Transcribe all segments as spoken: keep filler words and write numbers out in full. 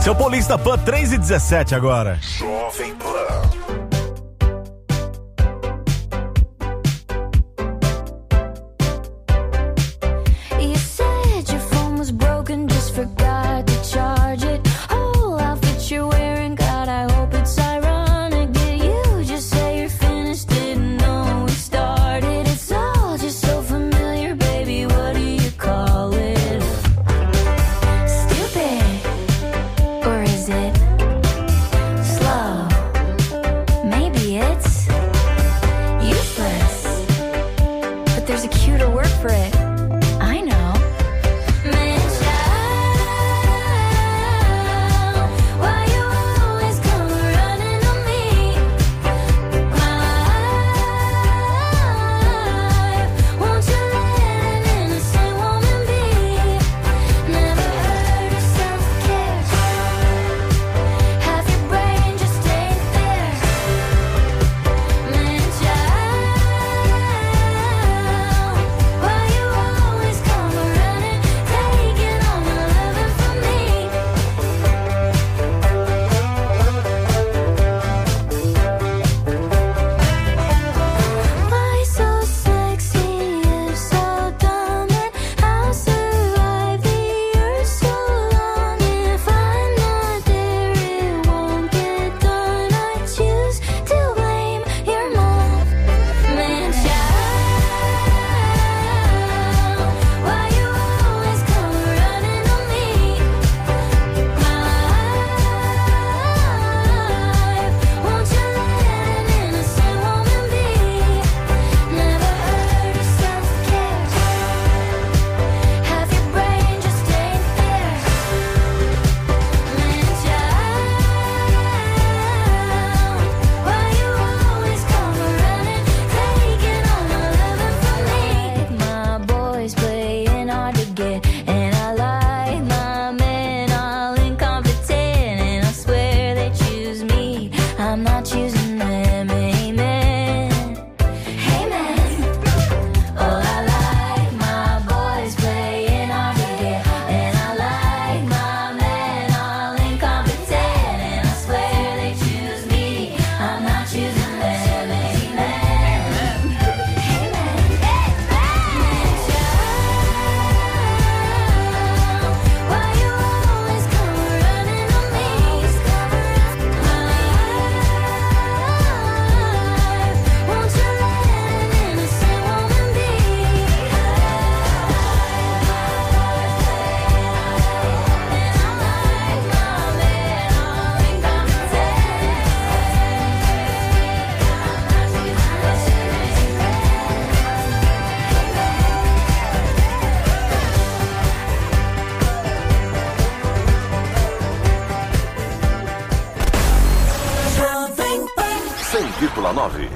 Seu Paulista Pan, três e dezessete agora. Jovem Pan. cem vírgula nove.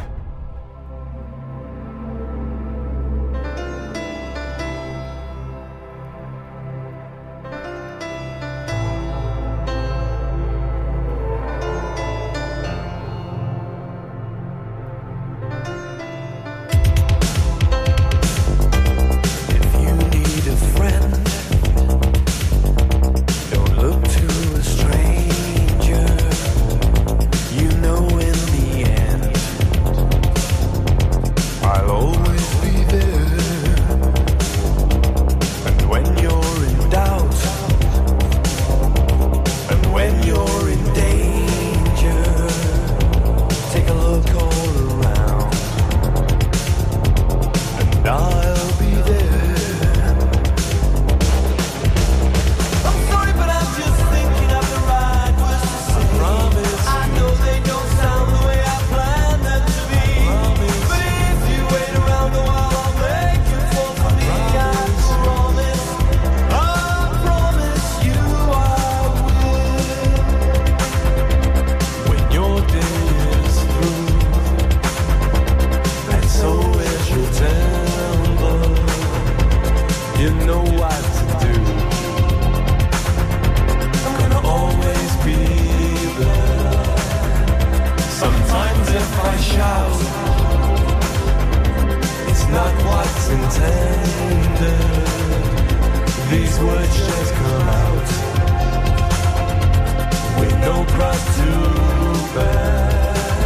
don't cry too bad.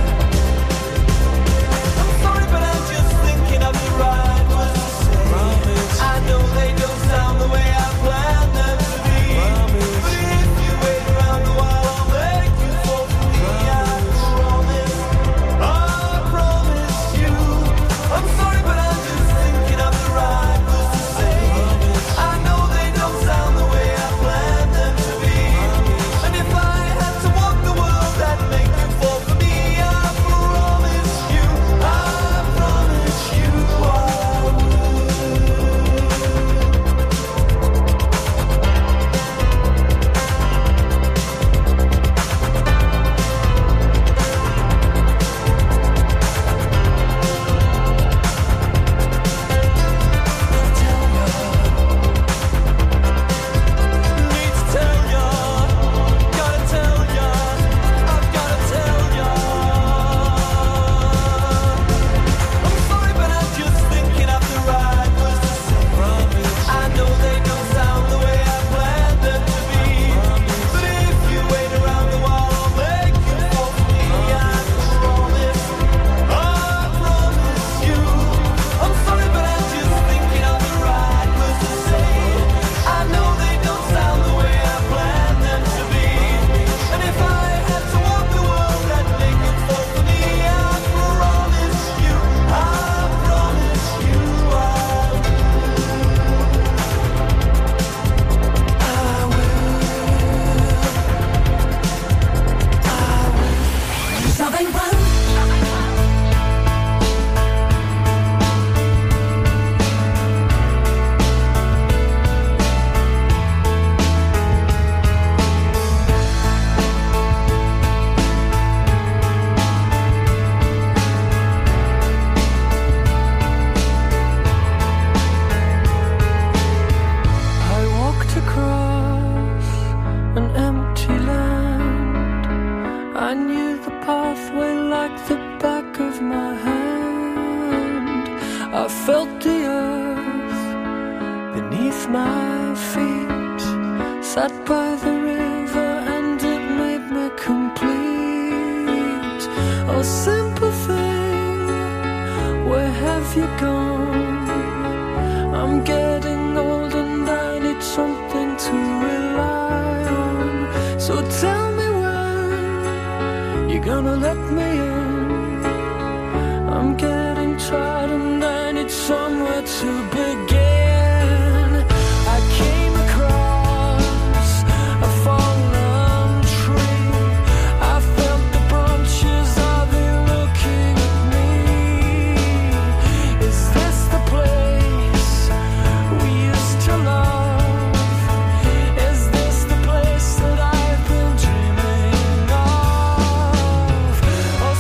I'm sorry, but I'm just thinking of the right words to say. Promise. I know they don't sound the way I planned them to be. Promise. But if you wait around a while, I'll make you fall for me. I promise, I promise you. I'm sorry, but I'm just thinking of the right words to say. Promise. I know they don't sound the way I planned them to be. Promise. And if I had to walk the world, I'd make you fall for me. I promise you, I promise you I would. Need to tell ya, gotta tell ya, I've gotta tell ya. I'm sorry, but I'm just thinking of the right words to say. Promise. I know they don't sound the way I planned them to be. Promise. But if you wait around a while, I'll make you fall for me. I promise, I promise you. I'm sorry, but I'm just thinking of the right words to say. I know they don't sound the way I planned them to be. And if I had to walk the world, I'd make it fall for me. I promise you, I promise you I Jovem Pan. I walked across an empty land. I knew the pathway like the back of my hand. I felt the earth beneath my feet. Sat by the river and it made me complete. Oh, simple thing, where have you gone? I'm getting old and I need something to rely on. So tell me when you're gonna let me in. I'm getting tired and I need somewhere to begin. I came across a fallen tree. I felt the branches of it looking at me. Is this the place we used to love? Is this the place that I've been dreaming of? Oh,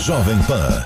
Jovem Pan.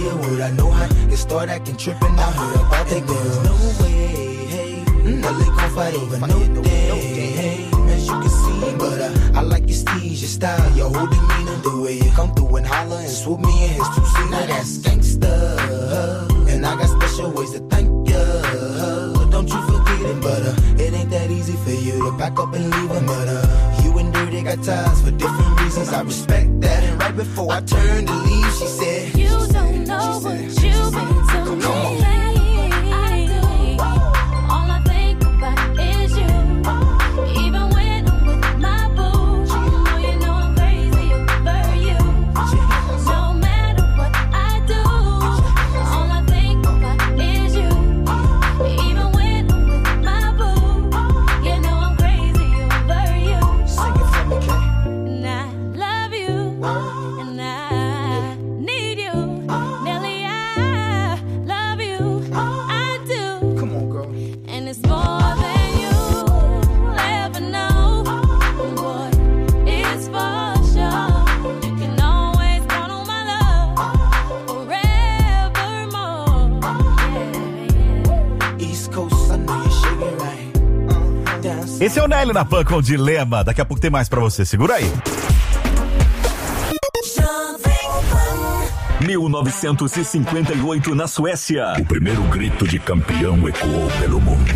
nigga, would I know how to start acting trippin'? I heard about that girl. No way, hey, no, they gon' fight over no day, hey, as you can see, but uh, I like your steez, your style, your whole demeanor, the way you come through and holler and swoop me in his two-seater. Now that's gangsta, and I got special ways to thank ya. Don't you forget it, but uh, it ain't that easy for you to back up and leave him, but uh, you and Dirty got ties for different reasons. I respect that, and right before I turned to leave, she said, You don't know what you've been to me. Come on. Esse é o Nelly na Pan com Dilema. Daqui a pouco tem mais pra você. Segura aí. mil novecentos e cinquenta e oito na Suécia. O primeiro grito de campeão ecoou pelo mundo.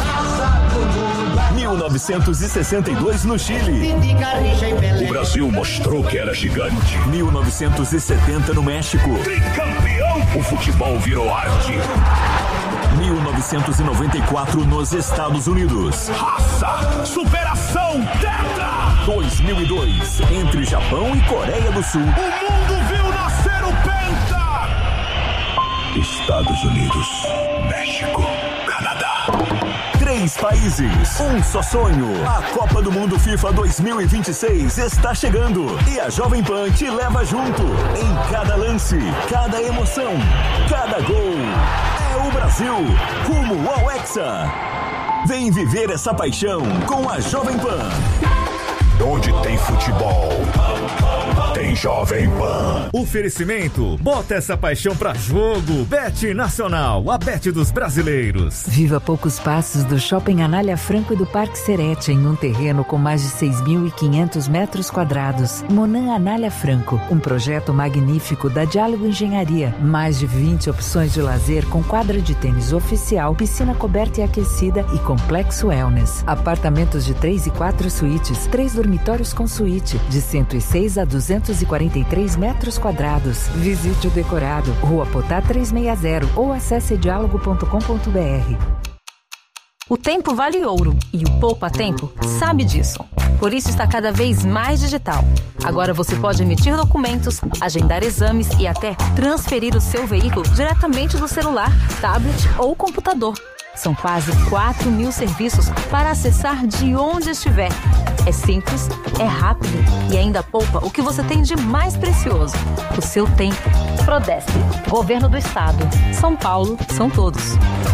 mil novecentos e sessenta e dois no Chile. O Brasil mostrou que era gigante. mil novecentos e setenta no México. Tricampeão! O futebol virou arte. mil novecentos e noventa e quatro nos Estados Unidos. Raça, superação, tetra! dois mil e dois, entre Japão e Coreia do Sul. O mundo viu nascer o Penta! Estados Unidos, México, Canadá. Três países, um só sonho. A Copa do Mundo FIFA dois mil e vinte e seis está chegando e a Jovem Pan te leva junto. Em cada lance, cada emoção, cada gol. É o Brasil, rumo ao Hexa. Vem viver essa paixão com a Jovem Pan. Onde tem futebol, tem Jovem Pan. Oferecimento, bota essa paixão pra jogo. Bet Nacional, a Bet dos brasileiros. Viva poucos passos do Shopping Anália Franco e do Parque Serete, em um terreno com mais de seis mil e quinhentos metros quadrados. Monan Anália Franco, um projeto magnífico da Diálogo Engenharia. Mais de vinte opções de lazer com quadra de tênis oficial, piscina coberta e aquecida e complexo wellness. Apartamentos de três e quatro suítes, três dormitórios com suíte, de cento e seis a duzentos e quarenta e três metros quadrados. Visite o decorado, Rua Potá trezentos e sessenta ou acesse diálogo ponto com ponto b r. O tempo vale ouro e o Poupa Tempo sabe disso. Por isso está cada vez mais digital. Agora você pode emitir documentos, agendar exames e até transferir o seu veículo diretamente do celular, tablet ou computador. São quase quatro mil serviços para acessar de onde estiver. É simples, é rápido e ainda poupa o que você tem de mais precioso, o seu tempo. Prodesp, Governo do Estado. São Paulo, são todos.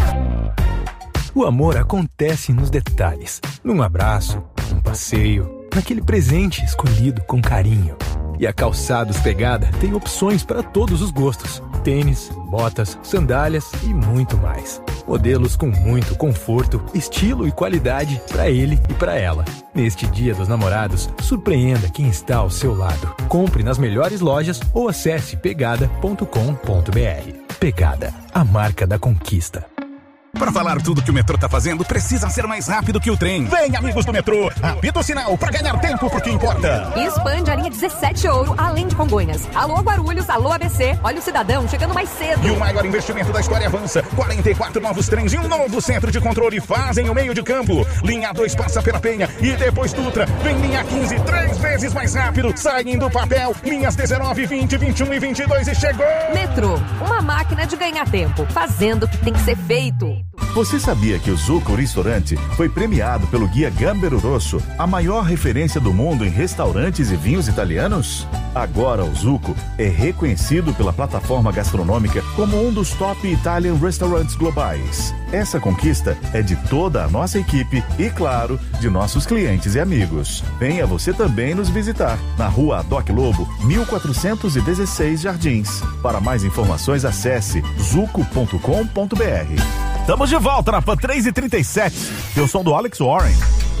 O amor acontece nos detalhes. Num abraço, num passeio, naquele presente escolhido com carinho. E a Calçados Pegada tem opções para todos os gostos. Tênis, botas, sandálias e muito mais. Modelos com muito conforto, estilo e qualidade para ele e para ela. Neste Dia dos Namorados, surpreenda quem está ao seu lado. Compre nas melhores lojas ou acesse pegada ponto com ponto b r. Pegada, a marca da conquista. Para falar tudo que o metrô tá fazendo, precisa ser mais rápido que o trem. Vem, amigos do metrô, apita o sinal para ganhar tempo porque importa. E expande a linha dezessete Ouro, além de Congonhas. Alô, Guarulhos, alô, A B C. Olha o cidadão chegando mais cedo. E o maior investimento da história avança. quarenta e quatro novos trens e um novo centro de controle fazem o meio de campo. Linha dois passa pela Penha e depois Dutra. Vem linha quinze, três vezes mais rápido. Saem do papel. Linhas dezenove, vinte, vinte e um e vinte e dois e chegou. Metrô, uma máquina de ganhar tempo, fazendo o que tem que ser feito. Você sabia que o Zucco Restaurante foi premiado pelo Guia Gambero Rosso, a maior referência do mundo em restaurantes e vinhos italianos? Agora o Zucco é reconhecido pela plataforma gastronômica como um dos top Italian Restaurants globais. Essa conquista é de toda a nossa equipe e, claro, de nossos clientes e amigos. Venha você também nos visitar na Rua Adoc Lobo, mil quatrocentos e dezesseis Jardins. Para mais informações, acesse zucco ponto com ponto b r. Estamos de volta na Pan três e trinta e sete. Eu sou do Alex Warren.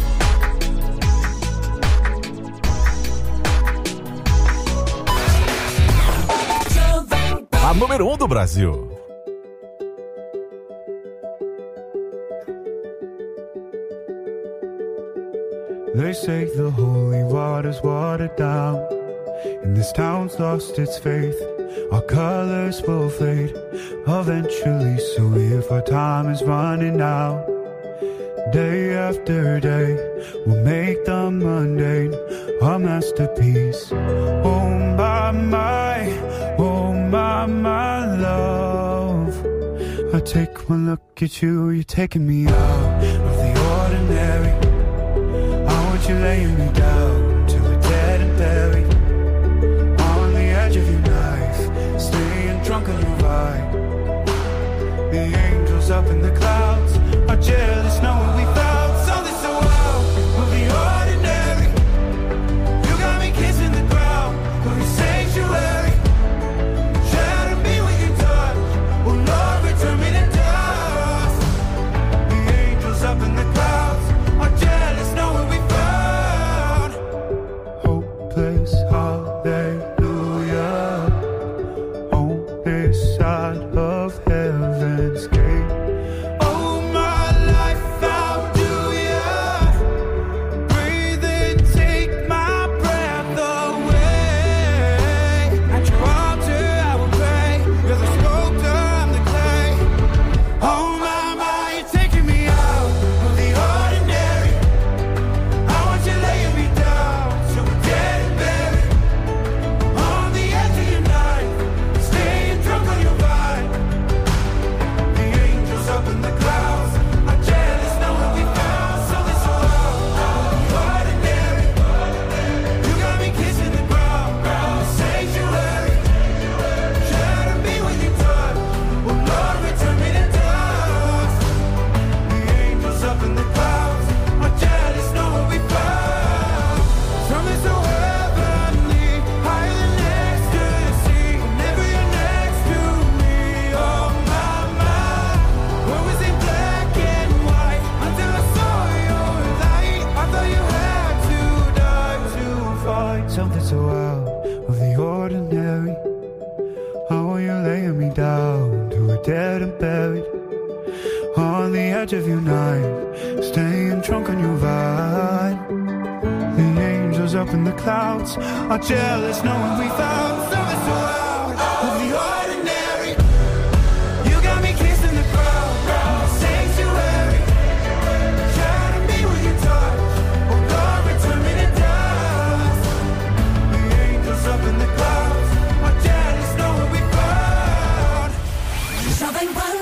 A número um do Brasil. They say the holy water's watered down, and this town's lost its faith. Our colors will fade eventually, so if our time is running out, day after day, we'll make the mundane our masterpiece. Oh my, my, oh my, my love, I take one look at you, you're taking me out of the ordinary. I want you laying me down till we're dead and buried on the edge of your knife, staying drunk on your ride. The angels up in the clouds are jealous knowing we found something so out of the ordinary. You got me kissing the ground of your sanctuary. Shatter me with your touch, oh Lord, return me to dust. The angels up in the clouds are jealous knowing we found hopeless hallelujah on this side of heaven's gate. Oh my life, how do ya breathe and take my breath away? At your altar I will pray. You're the sculptor, I'm the clay. Oh my, my, you're taking me out of the ordinary. I want you laying me down so we're dead and buried on the edge of your knife, staying drunk on your vine. The angels up in the clouds are jealous knowing we found something so out of the ordinary. You got me kissing the ground, the sanctuary. Shatter me with your touch, oh Lord, return me to dust. The angels up in the clouds are jealous knowing we found something so heavenly, higher than ecstasy. Whenever you're next to me, oh my, my. What was in black and white until I saw your light? I thought you had to die to find something so out of the ordinary. How are you laying me down to a dead and buried on the edge of your knife, staying drunk on your vine. The angels up in the clouds are jealous knowing we found something so out of the ordinary. You got me kissing the ground, the sanctuary. Shatter me with your touch, oh Lord, return me to dust. The angels up in the clouds are jealous knowing we found Jovem Pan.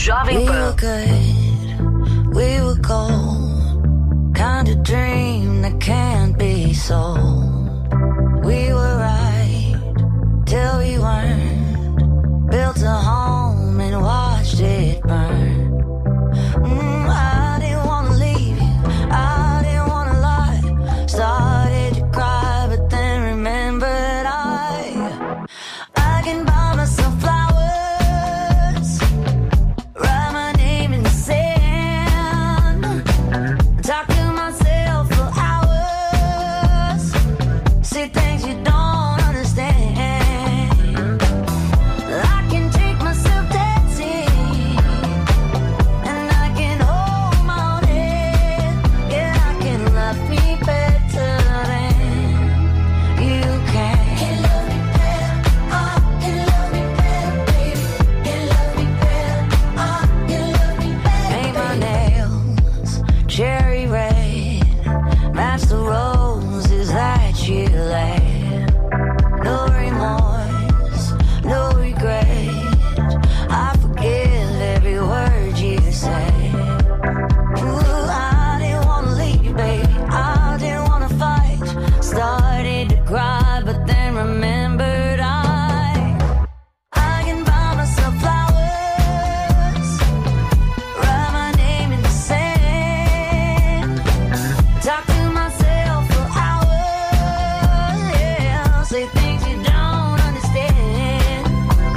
Jovem We Pan. were good, we were gold, kind of dream that can't be sold. We were right till we weren't, built a home and watched it burn. Mm, I didn't wanna leave you, I didn't wanna lie. Started to cry, but then remembered I I can buy myself flowers, write my name in the sand, talk to myself for hours, say things you don't understand. I can take myself dancing, and I can hold my own head. Yeah, I can love me better than you can. Can love me better, oh, can love me better, baby. Can love me better, oh, can love me better. Paint my nails cherry red, match the roses that you laid. No remorse, no regret. I forgive every word you say. Ooh, I didn't wanna leave, baby. I didn't wanna fight. Started to cry, but then remembered I I can buy myself flowers, write my name in the sand, talk to myself for hours, yeah, say things you don't understand.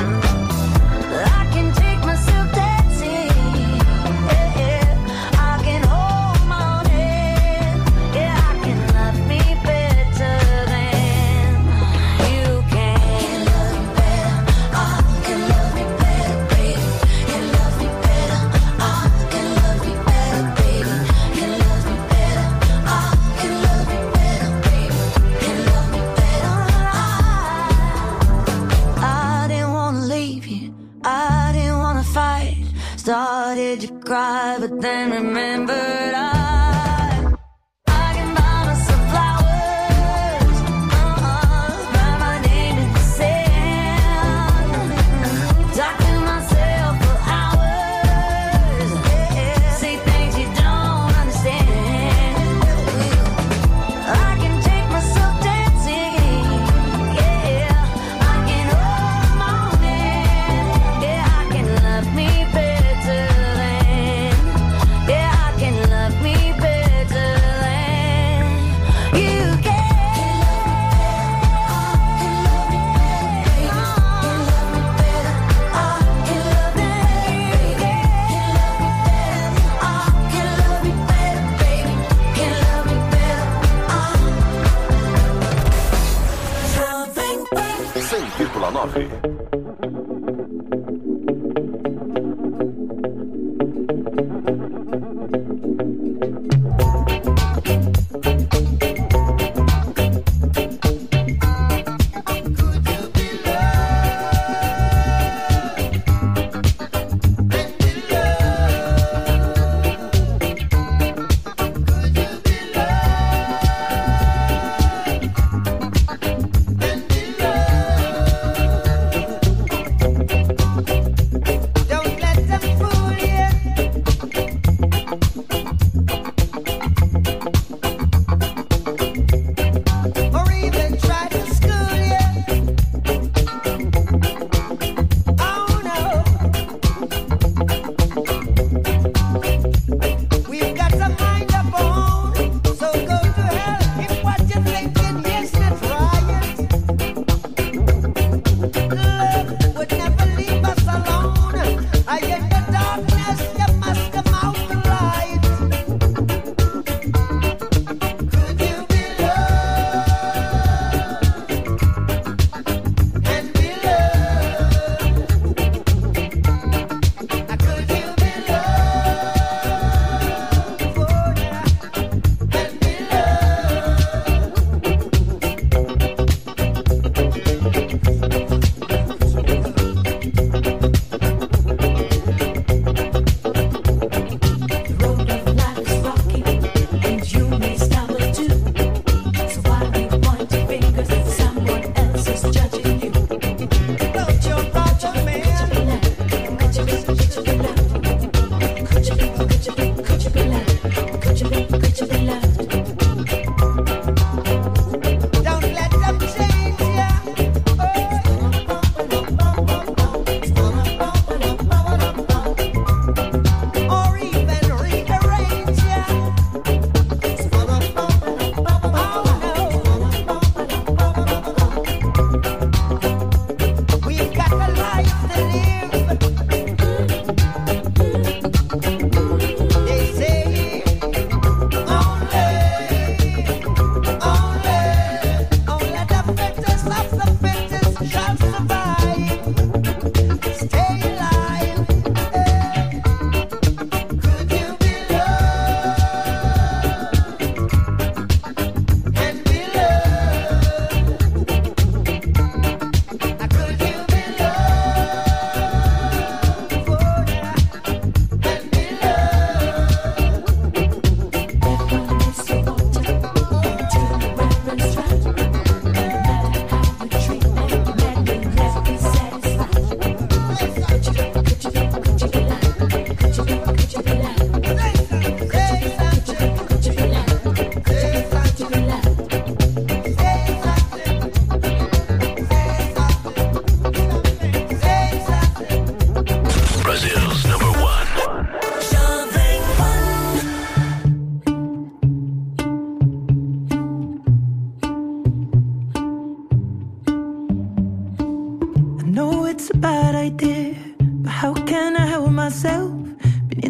I can take myself dancing, yeah, yeah. I can hold my own head, yeah, I can love me better than you can. Can love me better, oh, can love me better, baby. Can love me better, oh, can love me better, baby. Can love me better, oh, can love me better, baby. Can love me better, oh. I didn't wanna leave you, I didn't wanna fight. Started to cry, but then remembered I I can buy myself flowers, uh-uh, write my name in the sand, talk to myself for hours, yeah, say things you don't understand. I can take myself dancing, yeah, I can hold my own hand, yeah, I can love me better than, yeah, I can love me better than you can. cem vírgula nove.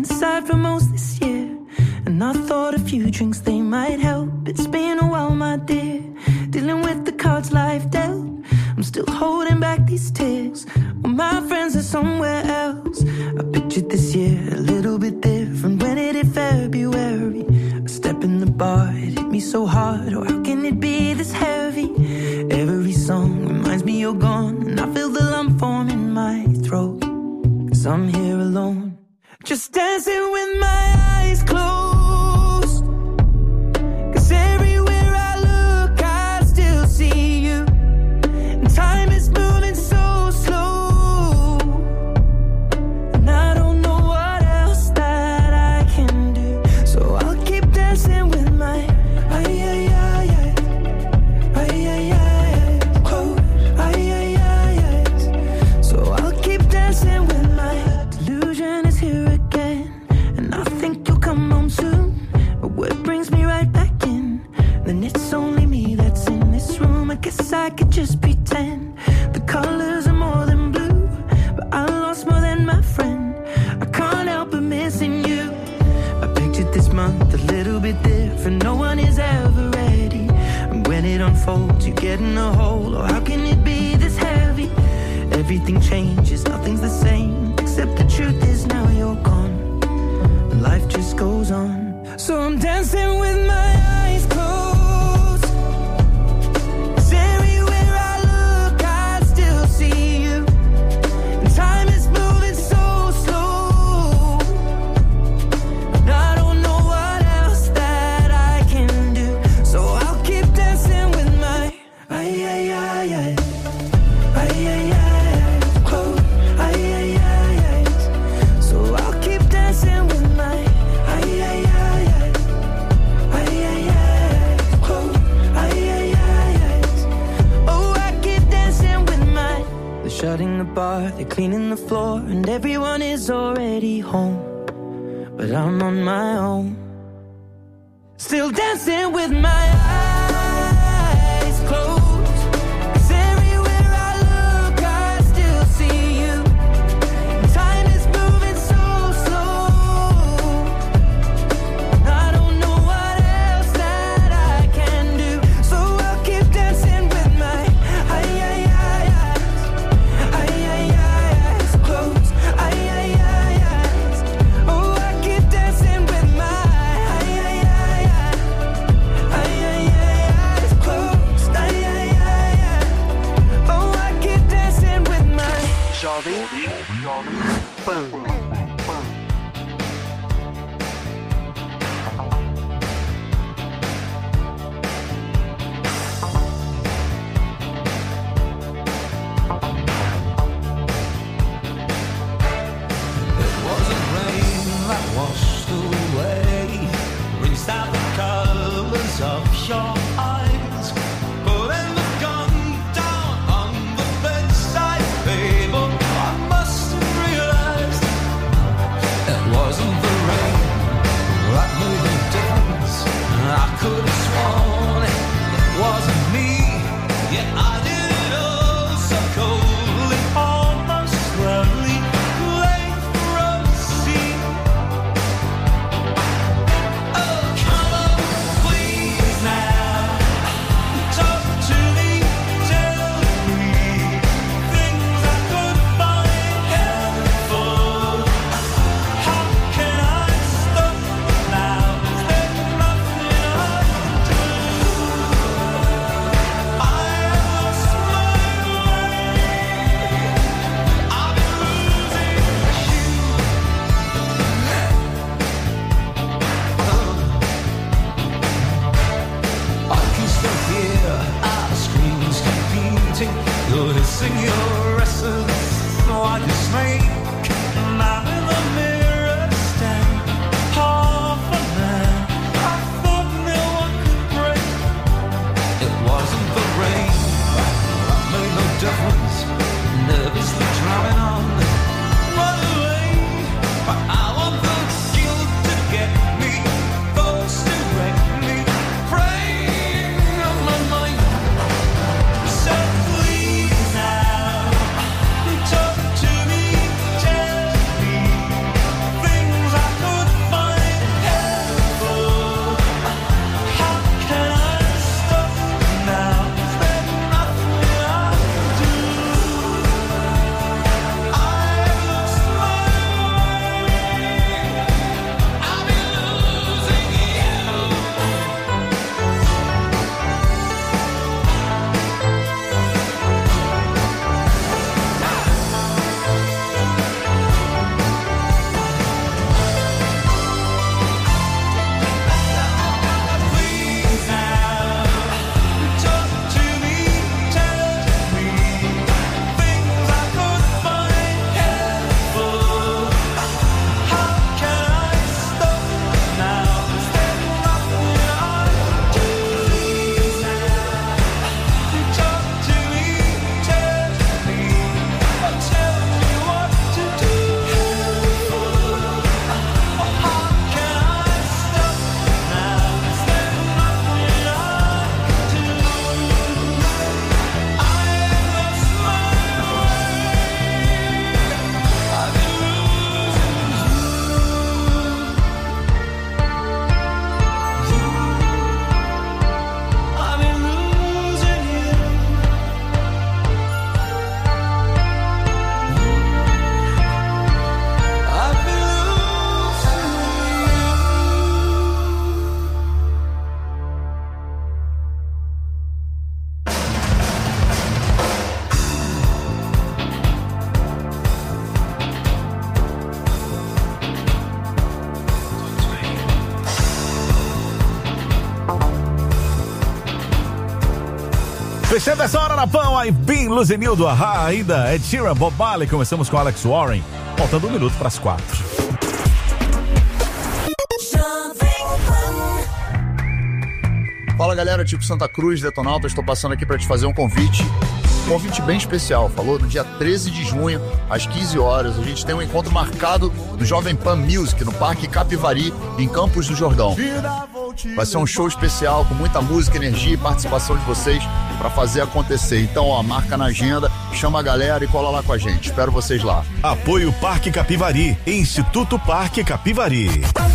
inside for most this year, and I thought a few drinks they might help. It's been a while, my dear, dealing with the cards life dealt. I'm still holding back these tears while my friends are somewhere else. I pictured this year a little bit different when it hit February. A step in the bar, it hit me so hard. Oh, how can it be this heavy? Every song reminds me you're gone, and I feel the lump form in my throat. Cause I'm here alone, just dancing with my eyes closed. Cause everywhere I look, I still see you. And time is moving so slow, and I don't know what else that I can do. So I'll keep dancing with my ay ay ay ay ay ay ay close ay ay ay ay. So I'll keep dancing with my delusion is here again, and I think you'll come home soon. But what brings me right back in? Then it's only me that's in this room. I guess I could just pretend the colors are more than blue, but I lost more than my friend. I can't help but missing you. I pictured this month a little bit different. No one is ever ready, and when it unfolds, you get in a hole. Oh, how can it be this heavy? Everything changes, nothing's the same, except the truth is now you're gone, and life just goes on. So I'm dancing with my eyes closed. 'Cause everywhere I look, I still see you. And time is moving so slow, and I don't know what else that I can do. So I'll keep dancing with my ay ay ay ay ay ay ay close ay ay ay ay. So I'll keep dancing with my ay ay ay ay ay ay ay close ay ay ay ay. Oh, I keep dancing with my. They're shutting the bar, they're cleaning the floor, and everyone is already home, but I'm on my own, still dancing with my eyes closed. 'Cause everywhere I look, I still see you. And time is moving so slow, and I don't know what else that I can do. So I'll keep dancing with my ay ay ay ay ay ay eyes closed ay ay ay eyes. Oh, I keep dancing with my ay ay ay ay ay ay eyes closed ay ay ay ay. Oh, I keep dancing with my Jovem Pan. Wasn't rain that washed away, rinsed out the colors of your eyes, putting the gun down on the bedside table. I must have realized it wasn't the rain that made the difference. I could have sworn it wasn't me, yet I did it all so coldly, almost slowly. Late for a scene. Oh, come on, please now. Talk to me, tell me things I could find helpful. How can Fechando essa hora na Pão, I've been Luzenildo, Ahá, ainda Ed Sheeran, Bob Marley. Começamos com Alex Warren, faltando um minuto para as quatro. Fala galera, tipo Santa Cruz, Detonauta, estou passando aqui para te fazer um convite, um convite bem especial, falou? No dia treze de junho, às quinze horas, a gente tem um encontro marcado no Jovem Pan Music, no Parque Capivari, em Campos do Jordão. Vai ser um show especial, com muita música, energia e participação de vocês para fazer acontecer. Então, ó, marca na agenda, chama a galera e cola lá com a gente. Espero vocês lá. Apoio Parque Capivari, Instituto Parque Capivari.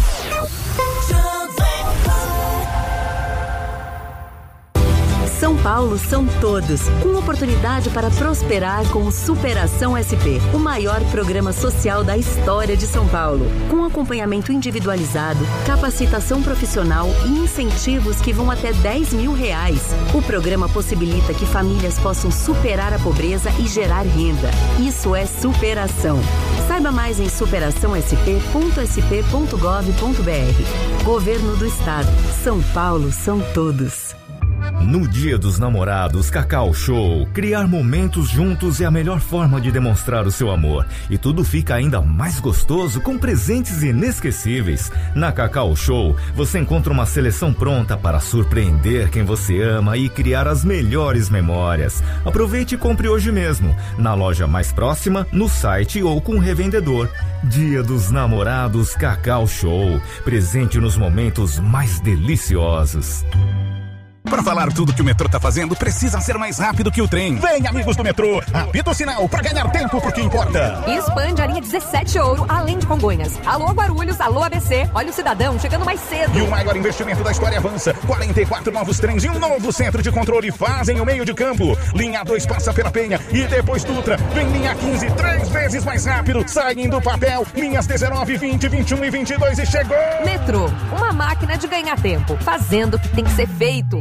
São Paulo são todos, com oportunidade para prosperar com o Superação S P, o maior programa social da história de São Paulo. Com acompanhamento individualizado, capacitação profissional e incentivos que vão até dez mil reais. O programa possibilita que famílias possam superar a pobreza e gerar renda. Isso é superação. Saiba mais em superação s p ponto s p ponto gov ponto b r. Governo do Estado. São Paulo são todos. No Dia dos Namorados, Cacau Show. Criar momentos juntos é a melhor forma de demonstrar o seu amor. E tudo fica ainda mais gostoso com presentes inesquecíveis. Na Cacau Show, você encontra uma seleção pronta para surpreender quem você ama e criar as melhores memórias. Aproveite e compre hoje mesmo, na loja mais próxima, no site ou com o revendedor. Dia dos Namorados, Cacau Show. Presente nos momentos mais deliciosos. Para falar tudo que o metrô tá fazendo, precisa ser mais rápido que o trem. Vem, amigos do metrô, apita o sinal para ganhar tempo pro que importa. E expande a linha dezessete Ouro, além de Congonhas. Alô Guarulhos, alô A B C, olha o cidadão chegando mais cedo. E o maior investimento da história avança. quarenta e quatro novos trens e um novo centro de controle fazem o meio de campo. Linha dois passa pela Penha e depois Dutra. Vem linha quinze, três vezes mais rápido. Saem do papel, linhas dezenove, vinte, vinte e um e vinte e dois e chegou. Metrô, uma máquina de ganhar tempo, fazendo o que tem que ser feito.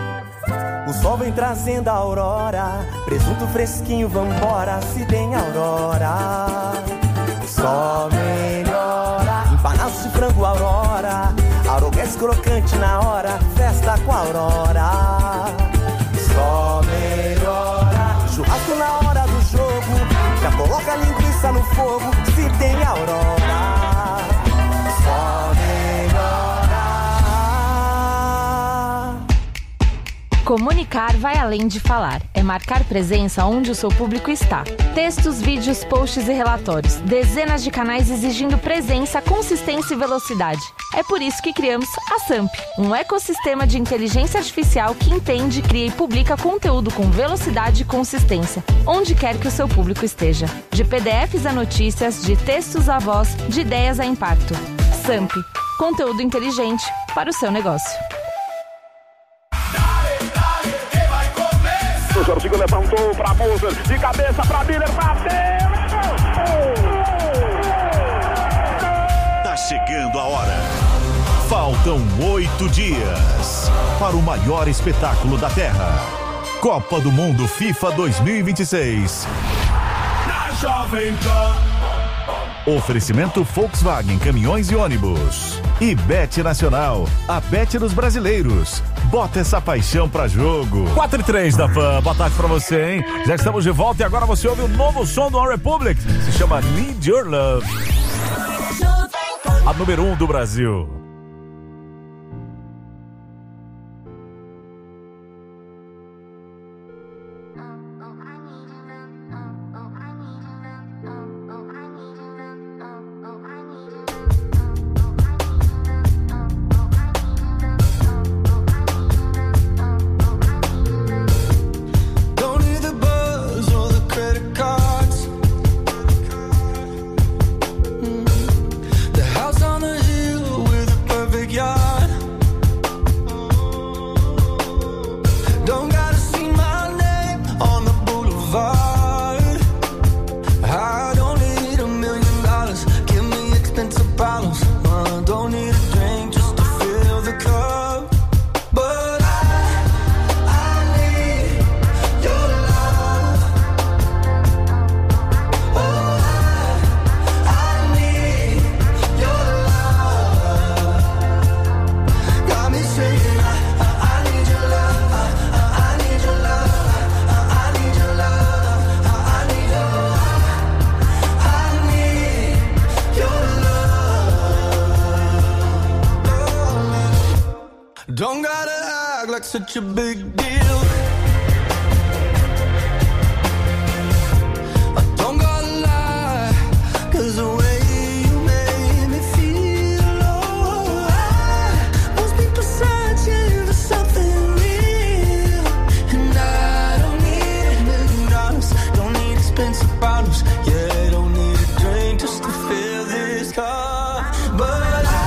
O sol vem trazendo a aurora, presunto fresquinho, vambora, se tem aurora. Só melhora, empanados de frango, aurora. Arogués crocante na hora, festa com a aurora. Só melhora, churrasco na hora do jogo. Já coloca a linguiça no fogo, se tem aurora. Só melhora. Comunicar vai além de falar. É marcar presença onde o seu público está. Textos, vídeos, posts e relatórios. Dezenas de canais exigindo presença, consistência e velocidade. É por isso que criamos a Samp, um ecossistema de inteligência artificial que entende, cria e publica conteúdo com velocidade e consistência, onde quer que o seu público esteja. De P D Fs a notícias, de textos a voz, de ideias a impacto. Samp, conteúdo inteligente para o seu negócio. O Jorginho levantou para Moser, de cabeça para Miller, bateu! Tá chegando a hora. Faltam oito dias para o maior espetáculo da Terra. Copa do Mundo FIFA dois mil e vinte e seis. Na Jovem Pan. Oferecimento Volkswagen Caminhões e Ônibus. E Bet Nacional, a Bet dos brasileiros. Bota essa paixão pra jogo. quatro e três da Pan, boa tarde pra você, hein? Já estamos de volta e agora você ouve o novo som do One Republic. Se chama Need Your Love. A número um do Brasil. like such a big deal. I don't gotta lie, 'cause the way you made me feel, oh, I must be searching for something real. And I don't need a million dollars, don't need expensive bottles, yeah, don't need a drink just to fill this cup. But I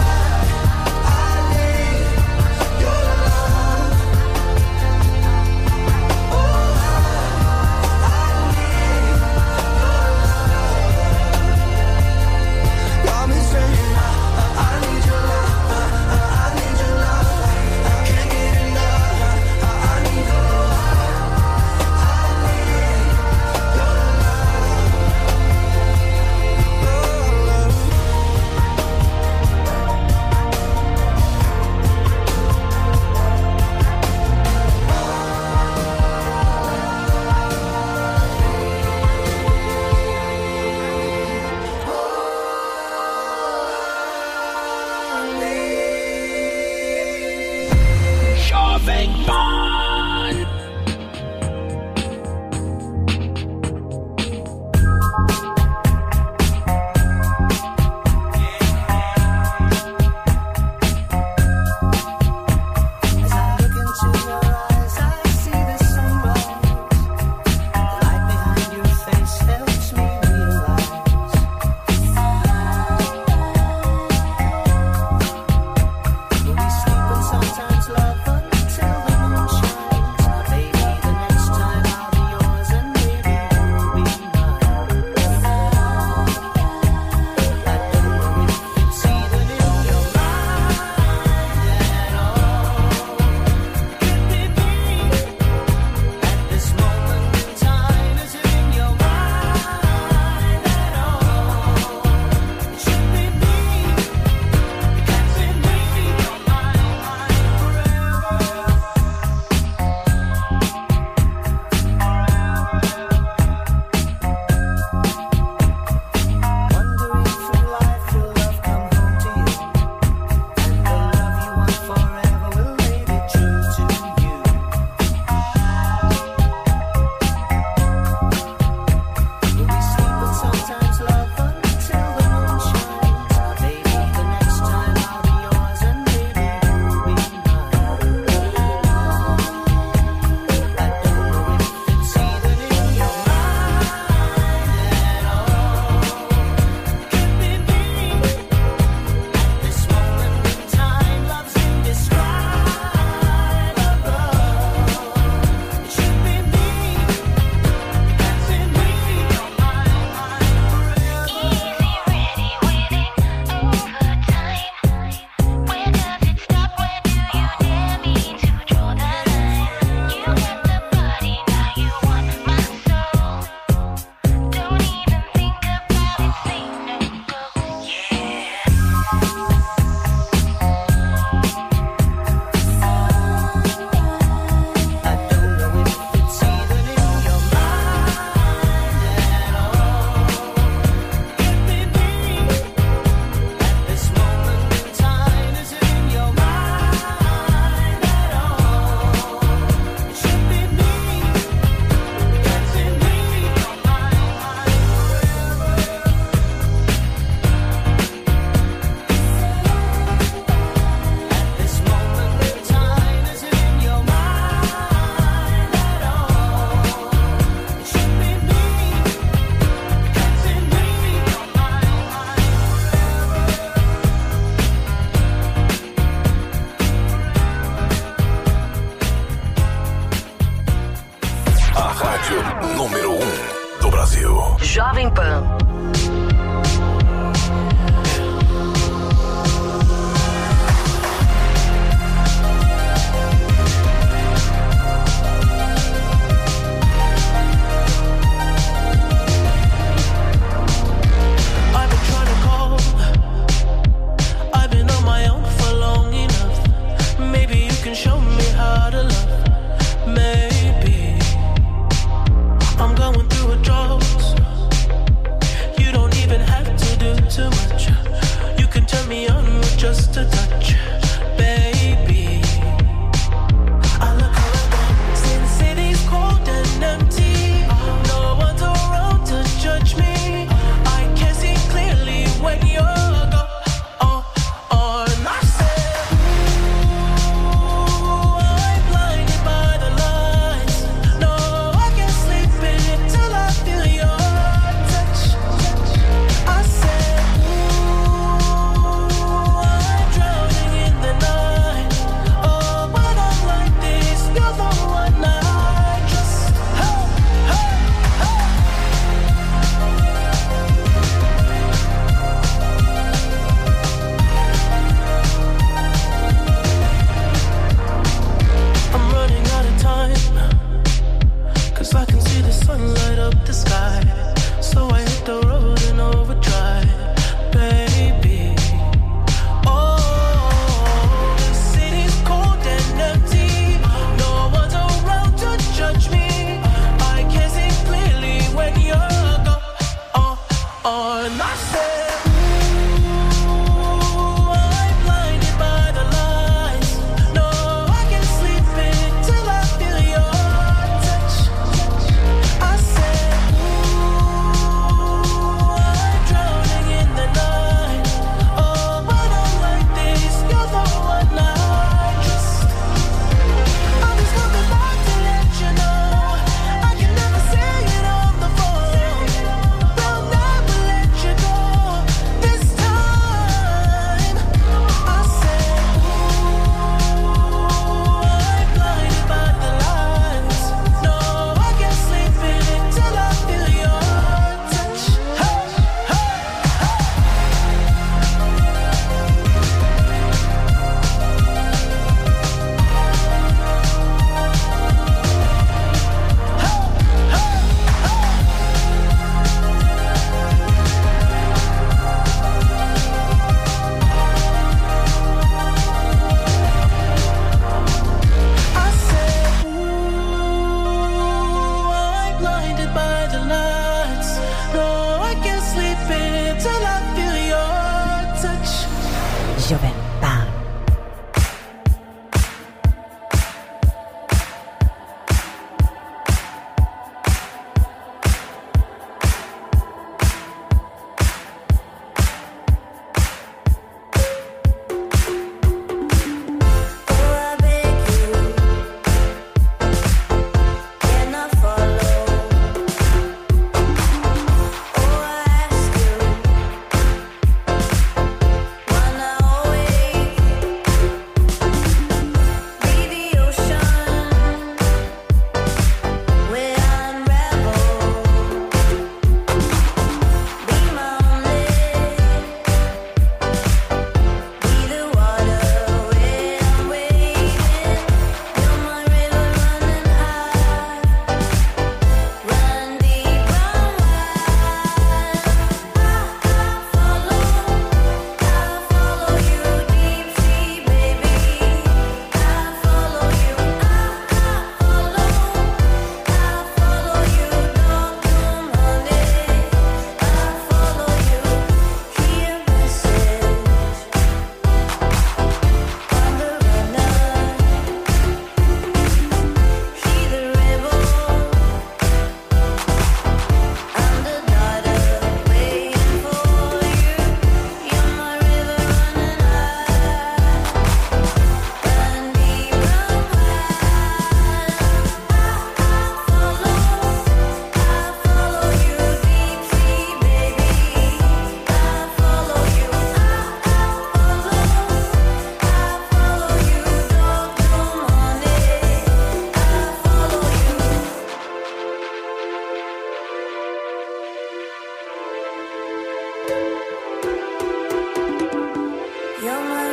sometimes love until the Jovem Pan. You're my